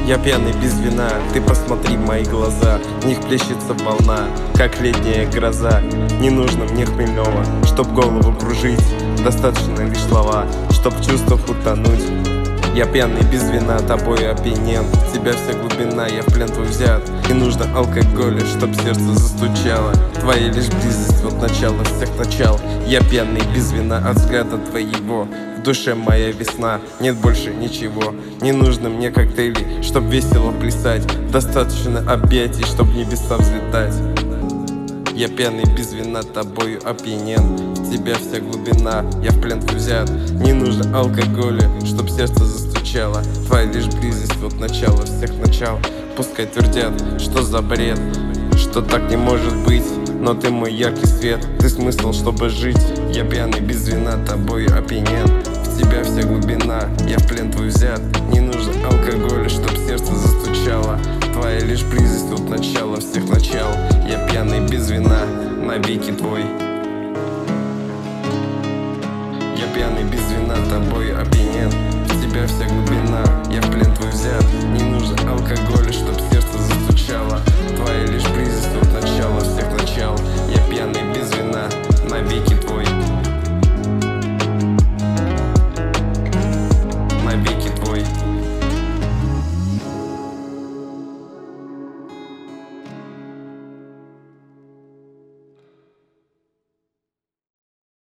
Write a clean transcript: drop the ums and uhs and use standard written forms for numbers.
Я пьяный без вина, ты посмотри в мои глаза. В них плещется волна, как летняя гроза. Не нужно мне хмельного, чтоб голову кружить. Достаточно лишь слова, чтоб в чувствах утонуть. Я пьяный без вина, тобой опьянен. В тебя вся глубина, я в плен твой взят. Не нужно алкоголя, чтоб сердце застучало. Твоя лишь близость, вот начало всех начал. Я пьяный без вина от взгляда твоего. В душе моя весна, нет больше ничего. Не нужно мне коктейлей, чтоб весело плясать. Достаточно объятий, чтоб в небеса взлетать. Я пьяный без вина, тобою опьянен. В тебя вся глубина, я в плен твой взят. Не нужно алкоголя, чтоб сердце застучало. Твоя лишь близость, вот начало всех начал. Пускай твердят, что за бред, что так не может быть. Но ты мой яркий свет, ты смысл, чтобы жить. Я пьяный без вина, тобою опьянен. В тебя вся глубина, я в плен твой взят. Не нужно алкоголя, чтоб сердце застучало. Твоя лишь близость, вот начало всех начал. Я пьяный без вина, навеки твой. Я пьяный без вина, тобой опьянен. В тебя вся глубина, я в плен твой взят. Не нужно алкоголя, чтоб сердце застучало. Твоя лишь